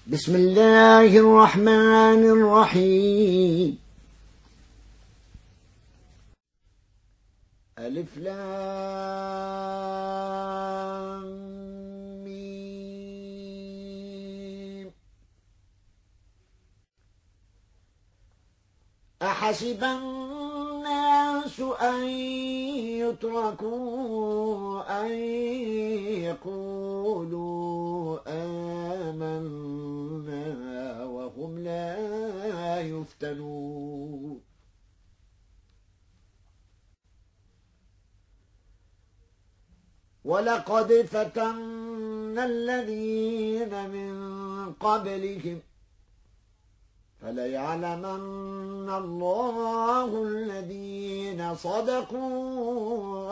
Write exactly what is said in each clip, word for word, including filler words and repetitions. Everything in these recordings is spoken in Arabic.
بسم الله الرحمن الرحيم. ألف لام ميم. أحسب الناس أن يتركوا أن يقولوا آمنا وهم لا يفتنون. ولقد فتنا الذين من قبلهم فليعلمن الله الذين صدقوا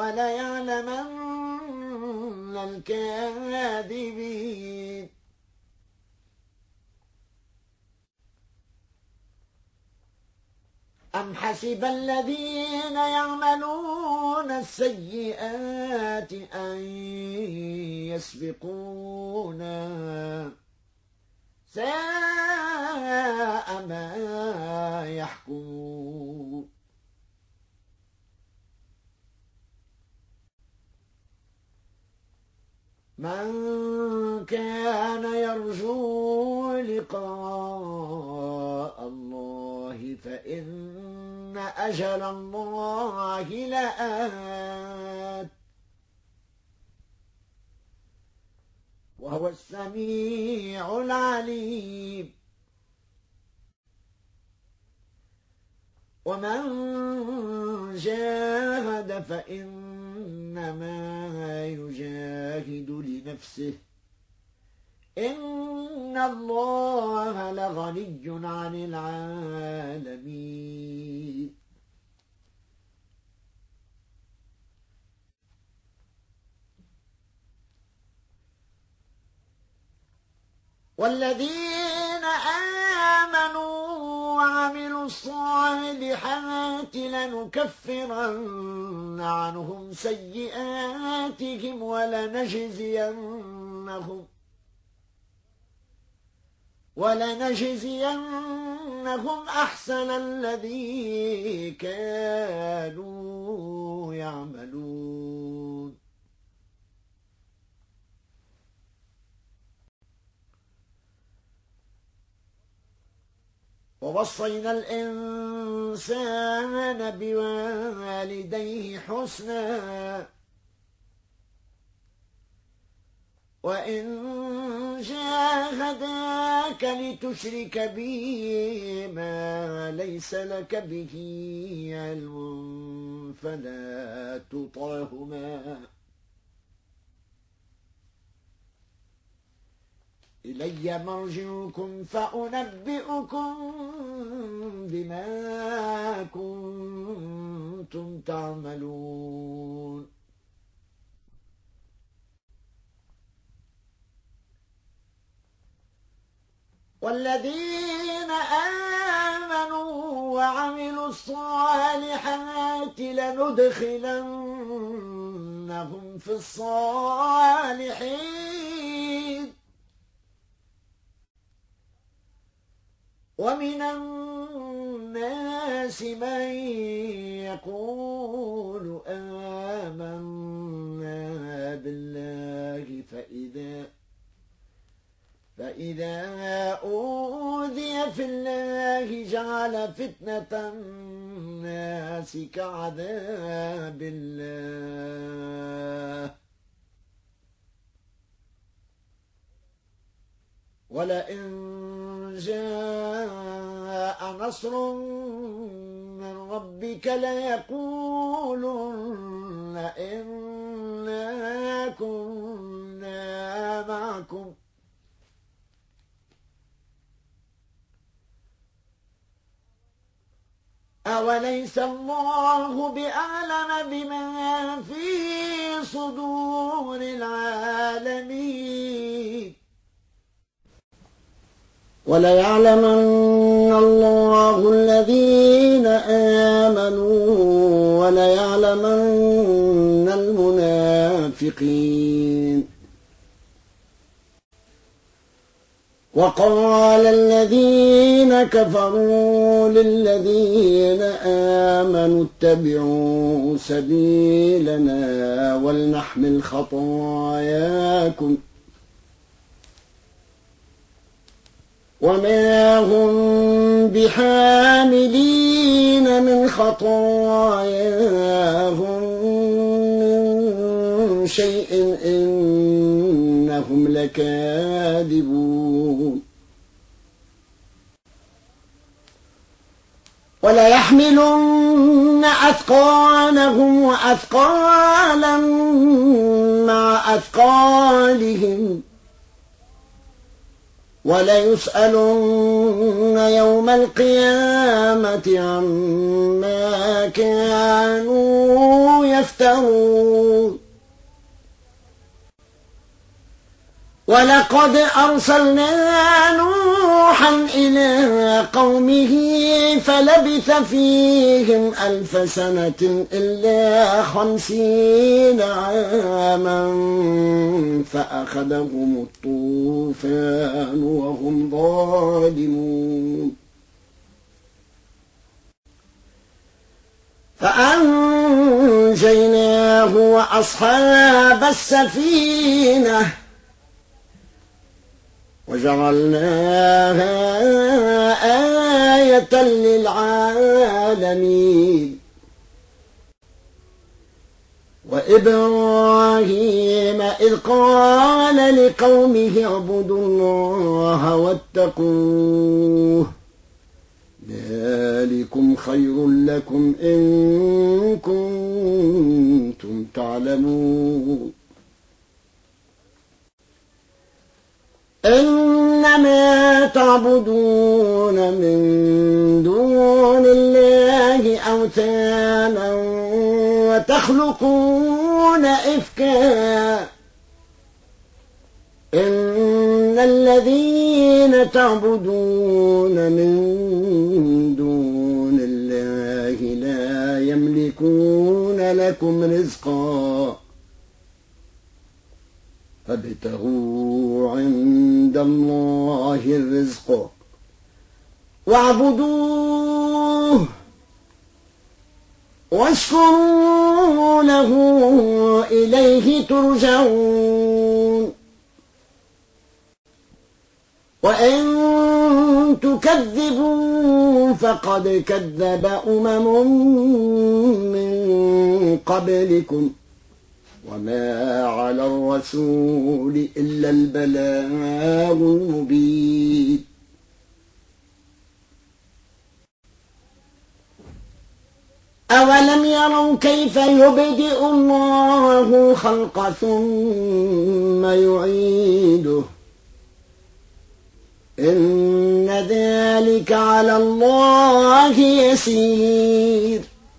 وليعلمن الكاذبين. أم حسب الذين يعملون السيئات أن يسبقونا ساء ما يحكمون. من كان يرجو لقاء الله فإن أجل الله لآت وهو السميع العليم. ومن جاهد فإنما يجاهد لنفسه إن الله لغني عن العالمين. والذين آمنوا وعملوا الصالحات لنكفرن عنهم سيئاتهم ولنجزينهم ولنجزينهم أحسن الذي كانوا يعملون. ووصينا الإنسان بوالديه حسنا وإن جاهداك لتشرك بي ما ليس لك به علم فلا تطعهما إلي مرجعكم فأنبئكم بما كنتم تعملون. والذين آمنوا وعملوا الصالحات لندخلنهم في الصالحين. ومن الناس من يقول آمنا بالله فإذا فإذا أوذي في الله جعل فتنة الناس كعذاب الله ولئن جاء نصر من ربك ليقولن إنا كنا معكم أوليس الله بأعلم بما في صدور العالمين. وليعلمن الله الذين آمنوا وليعلمن المنافقين. وقال الذين كفروا للذين آمنوا اتبعوا سبيلنا ولنحمل خطاياكم وما هم بحاملين من خطاياهم من شيء إنهم لكاذبون ولا يحملن أثقالهم وأثقالا مع أثقالهم وليسألن يوم القيامة عما كانوا يفترون ولقد أرسلنا نوحا إلى قومه فلبث فيهم ألف سنة إلا خمسين عاما فأخذهم الطوفان وهم ظالمون فأنجيناه وأصحاب السفينة وجعلناها آية للعالمين وإبراهيم إذ قال لقومه اعبدوا الله واتقوه ذلكم خير لكم إن كنتم تعلمون إنما تعبدون من دون الله أوثانا وتخلقون إفكا إن الذين تعبدون من دون الله لا يملكون لكم رزقا فابتغوا عند الله الرزق واعبدوه واشكروا له إليه ترجعون وإن تكذبوا فقد كذب أمم من قبلكم وما على الرسول إلا البلاغ المبين أولم يروا كيف يبدئ الله خلق ثم يعيده إن ذلك على الله يسير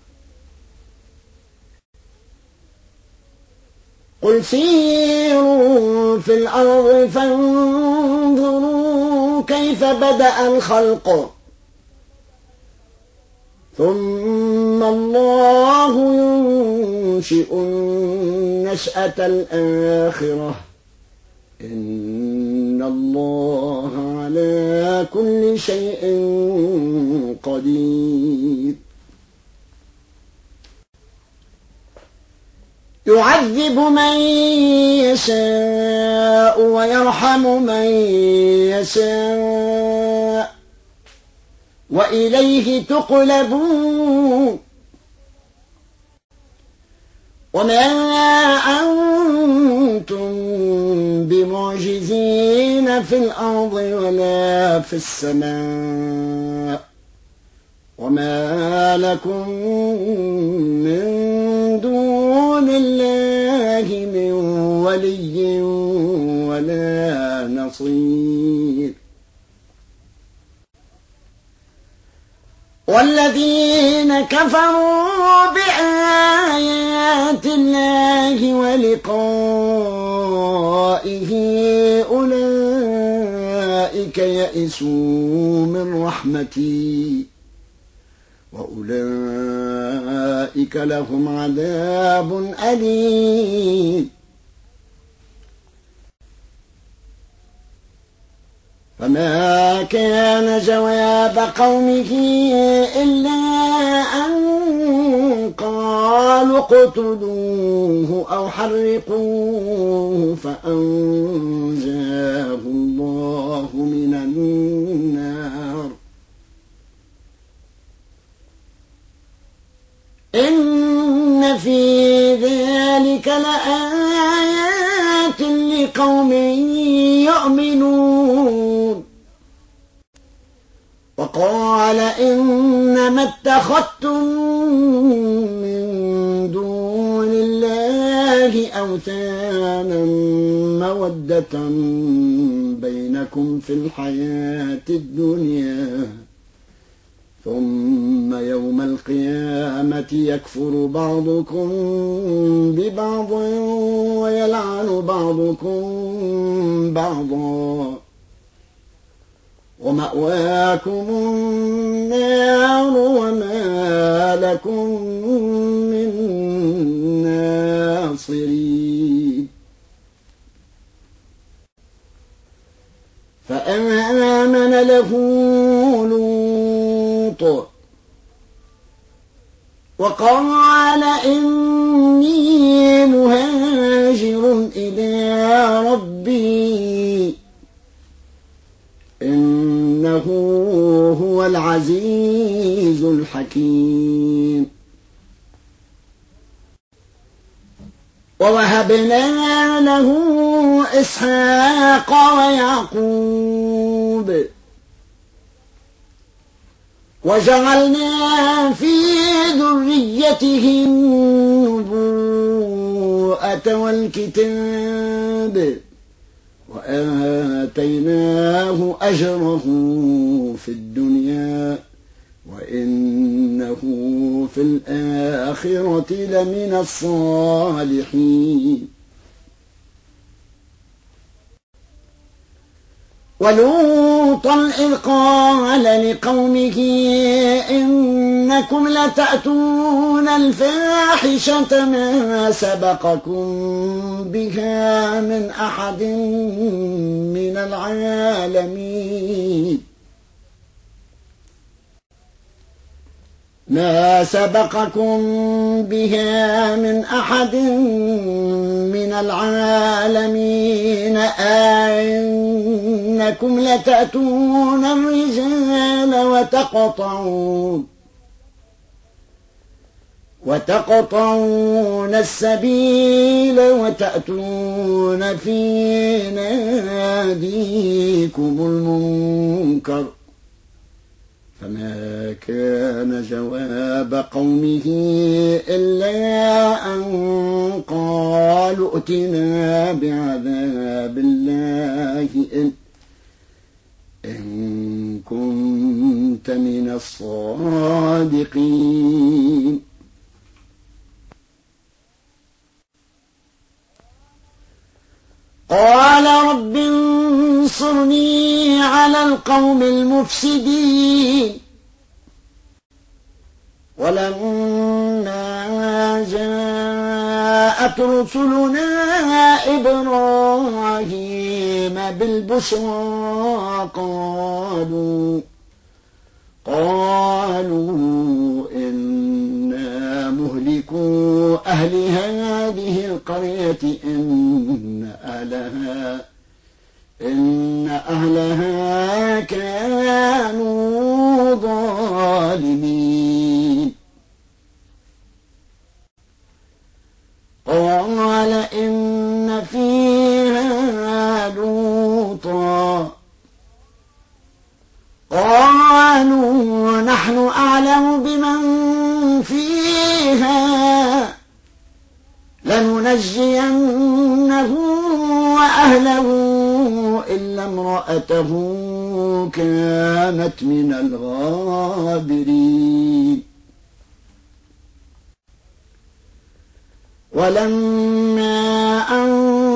قل سيروا في الأرض فانظروا كيف بدأ الخلق ثم الله ينشئ النشأة الآخرة إن الله على كل شيء قدير يعذب من يشاء ويرحم من يشاء وإليه تقلبون وما أنتم بمعجزين في الأرض ولا في السماء وما لكم من دون الله من ولي ولا نصير والذين كفروا بآيات الله ولقائه أولئك يئسوا من رحمتي وأولئك لهم عذاب أليم فما كان جواب قومه إلا أن قالوا اقتلوه أو حرقوه فأنجاه الله من النار. إن في ذلك لآيات لقوم يؤمنون. وقال إنما اتخذتم من دون الله أوثانا مودة بينكم في الحياة الدنيا ثم يوم القيامة يكفر بعضكم ببعض ويلعن بعضكم بعضا ومأواكم النار وما لكم من ناصرين. فآمن له لوط وقال إني مهاجر إلى ربي إنه هو العزيز الحكيم. ووهبنا له إسحاق ويعقوب وجعلنا في ذريته النبوءة والكتاب وآتيناه أجره في الدنيا وإنه في الآخرة لمن الصالحين. ولوطا إذ قال لقومه إنكم لتأتون الفاحشة ما سبقكم بها من أحد من العالمين ما سبقكم بها من أحد من العالمين أئنكم لتأتون الرجال وتقطعون وتقطعون السبيل وتأتون في ناديكم المنكر. فما كان جواب قومه إلا أن قالوا ائتنا بعذاب الله إن, إن كنت من الصادقين. قال رب انصرني على القوم المفسدين. ولما جاءت رسلنا إبراهيم بالبشرى قالوا قالوا إنا مهلكو أهل هذه القرية إن أهلها إن أهلها كانوا ظالمين. قال إن فيها لوطا قالوا نحن أعلم بمن فيها لننجينه وأهله إلا امرأته كانت من الغابرين. ولما أن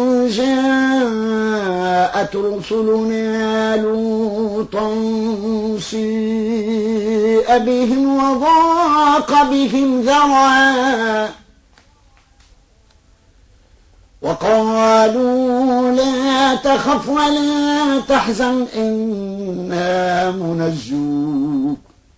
جاءت رسلنا لوطا سيء بهم وضاق بهم ذرعا وقالوا لا تخف ولا تحزن إنا منجوك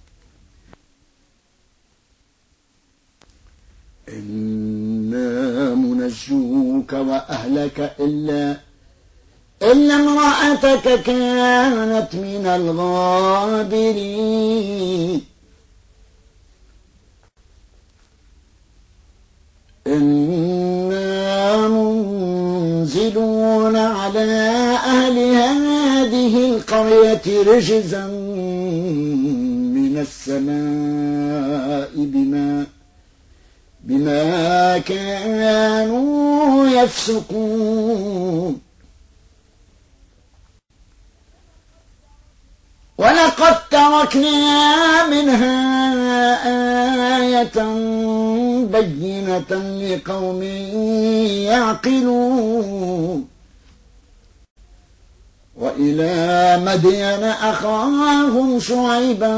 إنا منجوك وأهلك إلا إلا امرأتك كانت من الغابرين إنا منزلون على أهل هذه القرية رجزا من السماء بما بما كانوا يفسقون ولقد تركنا منها آية بينة لقوم يعقلون وإلى مدين أخاهم شعيبا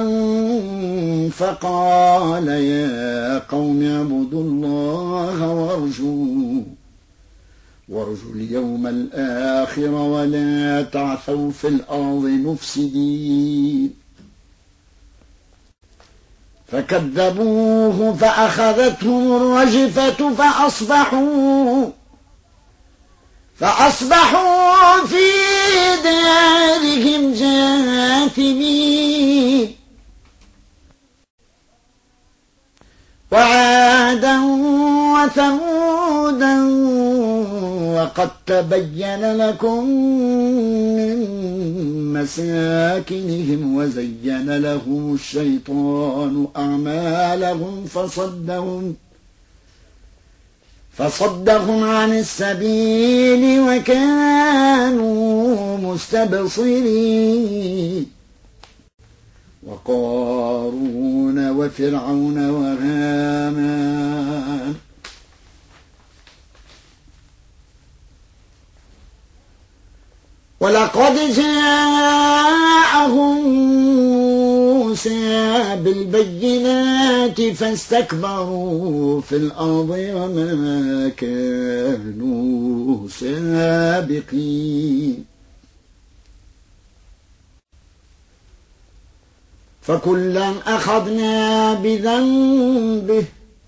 فقال يا قوم اعبدوا الله وارجوا وارجوا اليوم الآخر ولا تعثوا في الأرض مفسدين فكذبوه فأخذتهم الرجفة فأصبحوا فأصبحوا في ديارهم جاثمين وعادا وثمودا وقد تبين لكم من مساكنهم وزين لهم الشيطان أعمالهم فصدهم فصدهم عن السبيل وكانوا مستبصرين وقارون وفرعون وهامان ولقد جاءهم موسى بالبينات فاستكبروا في الأرض وما كانوا سابقين فكلا أخذنا بذنبه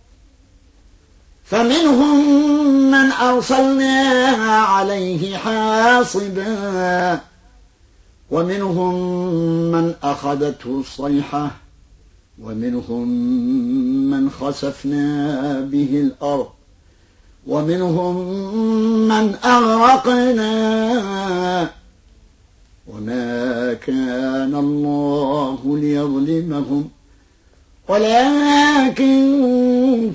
فمنهم من أرسلنا عليه حاصبا ومنهم من أخذته الصيحة ومنهم من خسفنا به الأرض ومنهم من أغرقنا وما كان الله ليظلمهم ولكن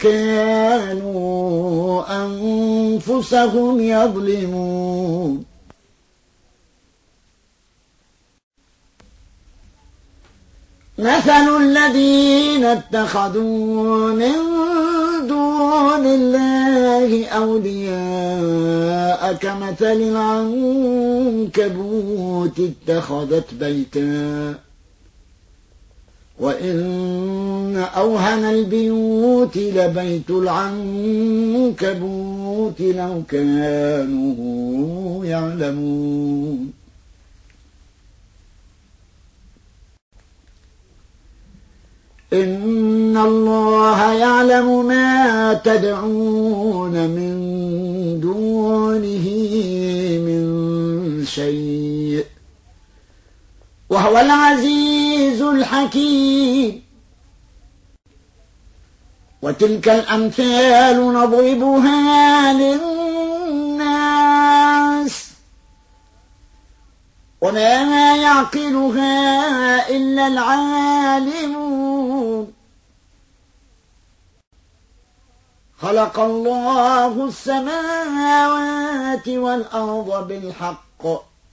كانوا أنفسهم يظلمون مثل الذين اتخذوا من دون الله أولياء كمثل العنكبوت اتخذت بيتا وإن أوهن البيوت لبيت العنكبوت لو كانوا يعلمون إن الله يعلم ما تدعون من دونه من شيء وهو العزيز الحكيم وتلك الأمثال نضربها للناس وما يعقلها إلا العالمون خلق الله السماوات والأرض بالحق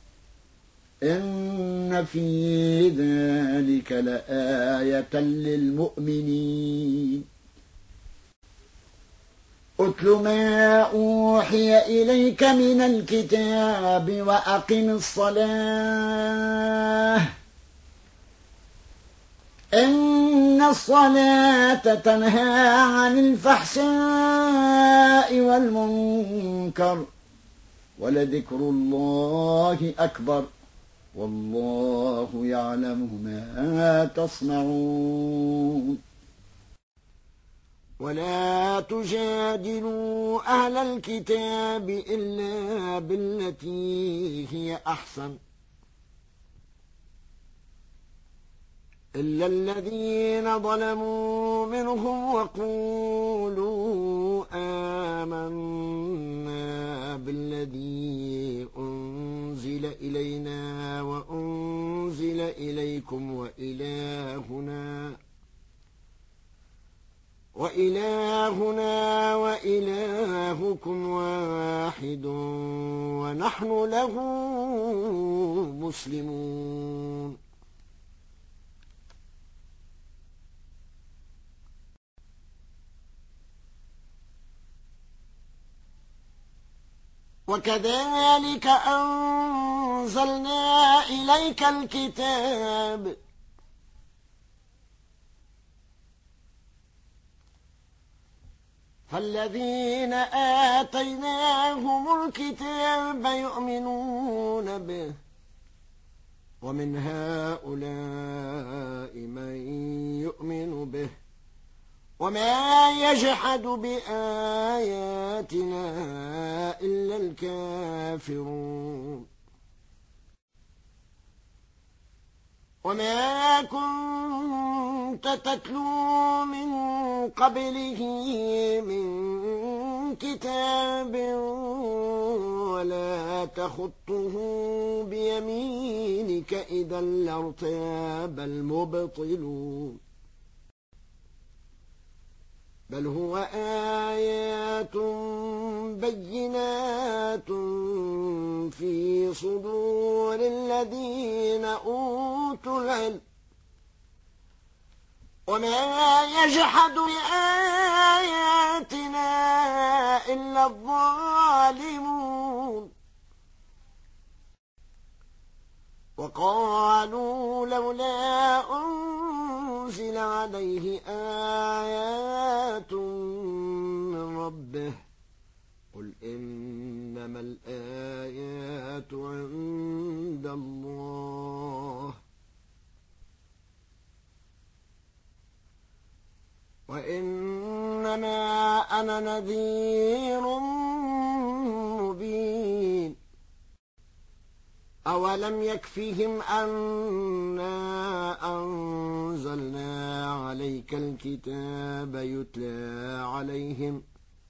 إن في ذلك لآية للمؤمنين أتل ما أوحي إليك من الكتاب وأقم الصلاة إن الصلاة تنهى عن الفحشاء والمنكر ولذكر الله أكبر والله يعلم ما تصنعون ولا تجادلوا أهل الكتاب إلا بالتي هي أحسن إلا الذين ظلموا منهم وقولوا آمنا بالذي أنزل إلينا وأنزل إليكم وإلهنا وإلهنا وإلهكم واحد ونحن له مسلمون وكذلك أنزلنا إليك الكتاب فالذين آتيناهم الكتاب يؤمنون به ومن هؤلاء من يؤمن به وما يجحد بآياتنا إلا الكافرون وما كنت تتلو من قبله من كتاب ولا تخطه بيمينك إذا لارتاب المبطلون بل هو آيات بينات في صدور الذين أوتوا العلم وما يجحد بآياتنا إلا الظالمون وقالوا لولا أنزل عليه آيات من ربه قل إنما الآيات عند الله وإنما أنا نذير مبين أولم يكفهم أنا أنزلنا عليك الكتاب يتلى عليهم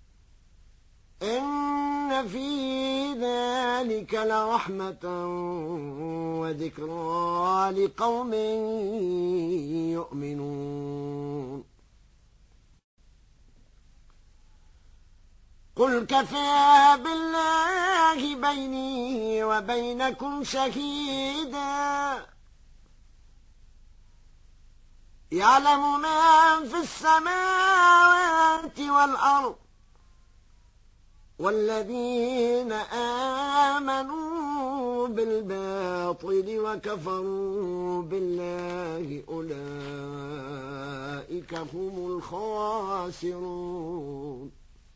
إن في ذلك لرحمة وذكرى لقوم يؤمنون قل كفى بالله بيني وبينكم شهيدا يعلم ما في السماوات والأرض والذين آمنوا بالباطل وكفروا بالله أولئك هم الخاسرون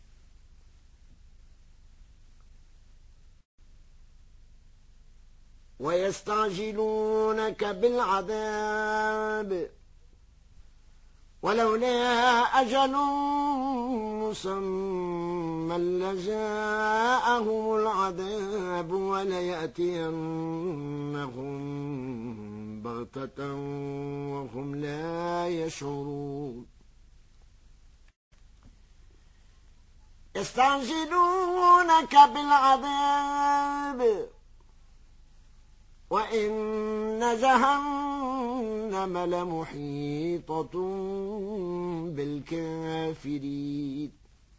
ويستعجلونك بالعذاب ولولا أجل مسمى لجاءهم العذاب وليأتينهم بغتة وهم لا يشعرون يستعجلونك بالعذاب وإن جهنم لمحيطة بالكافرين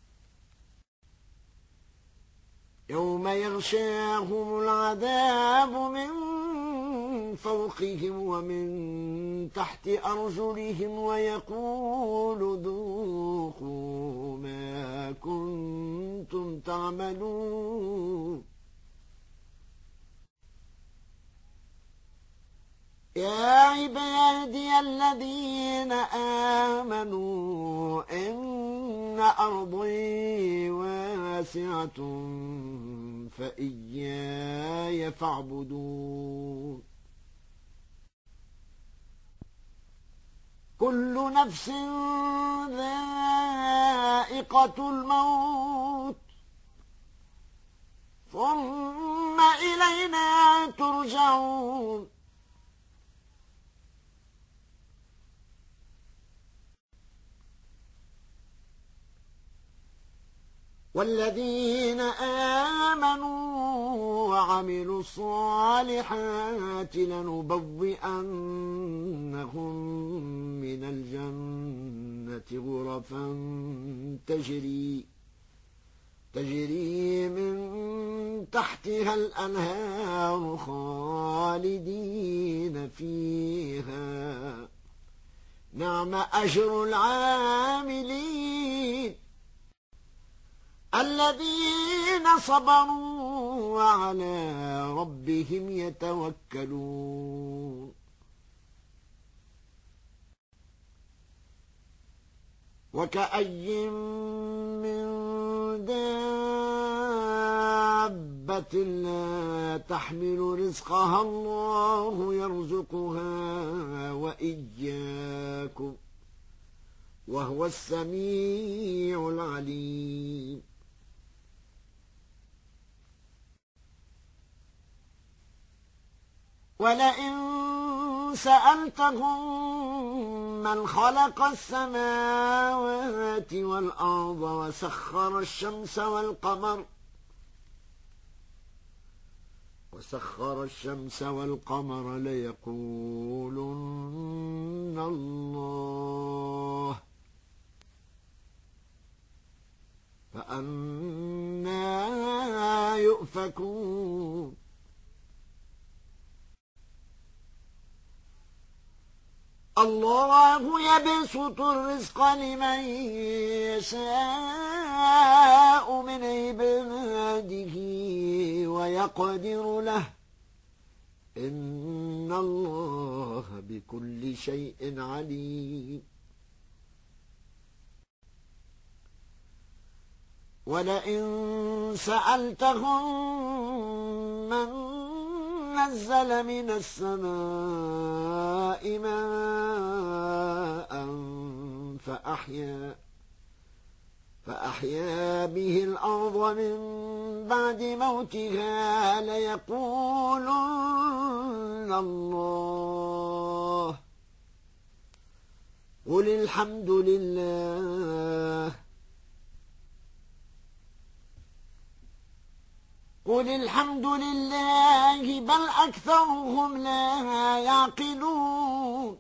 يوم يغشاهم العذاب من فوقهم ومن تحت أرجلهم ويقول ذوقوا ما كنتم تعملون يا عبادي الذين آمنوا إن أرضي واسعة واسعة فإياي فاعبدون. كل نفس ذائقة الموت ثم إلينا ترجعون. والذين آمنوا وعملوا الصالحات لنبوئنهم من الجنة غرفا تجري تجري من تحتها الأنهار خالدين فيها نعم أجر العاملين الذين صبروا وعلى ربهم يتوكلون. وكأي من دابة لا تحمل رزقها الله يرزقها وإياكم وهو السميع العليم. ولئن سألتهم من خلق السماوات والأرض وسخر الشمس والقمر وسخر الشمس والقمر ليقولن الله فأنى يؤفكون. الله يبسط الرزق لمن يشاء من عباده ويقدر له إن الله بكل شيء عليم. ولئن سألتهم من نزل من السماء ماء فأحيا فأحيا به الأرض من بعد موتها ليقولن الله قل الحمد لله قل الحمد لله بل أكثرهم لا يعقلون.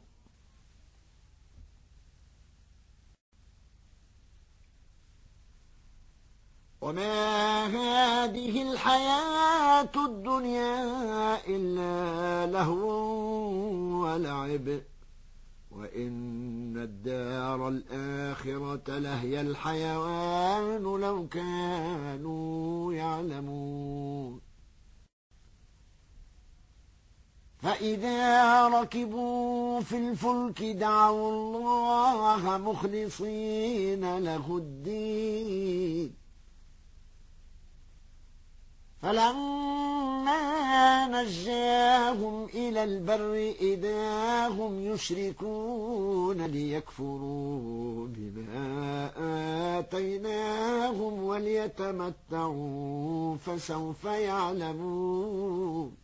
وما هذه الحياة الدنيا إلا لهو ولعب وإن الدار الآخرة لهي الحيوان لو كانوا يعلمون. فإذا ركبوا في الفلك دعوا الله مخلصين له الدين فلما نجاهم إلى البر إذا هم يشركون ليكفروا بما آتيناهم وليتمتعوا فسوف يعلمون.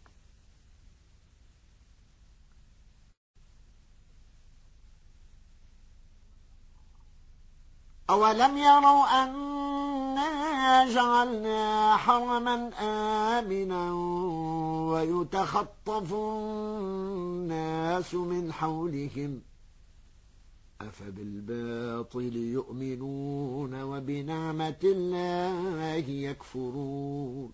أولم يروا أنا جعلنا حرما آمنا ويتخطف الناس من حولهم أفبالباطل يؤمنون وبنعمة الله يكفرون.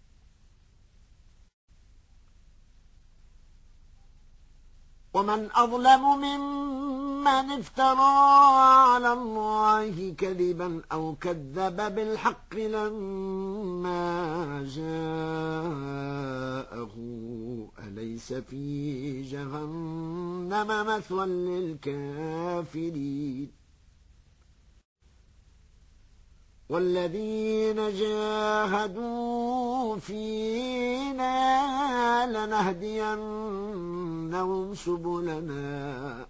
ومن أظلم ممن افترى على الله كذبا أو كذب بالحق لما جاءه أليس في جهنم مثوى للكافرين والذين جاهدوا فينا لنهدينهم سبلنا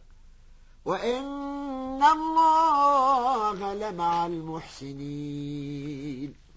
وإن الله لمع المحسنين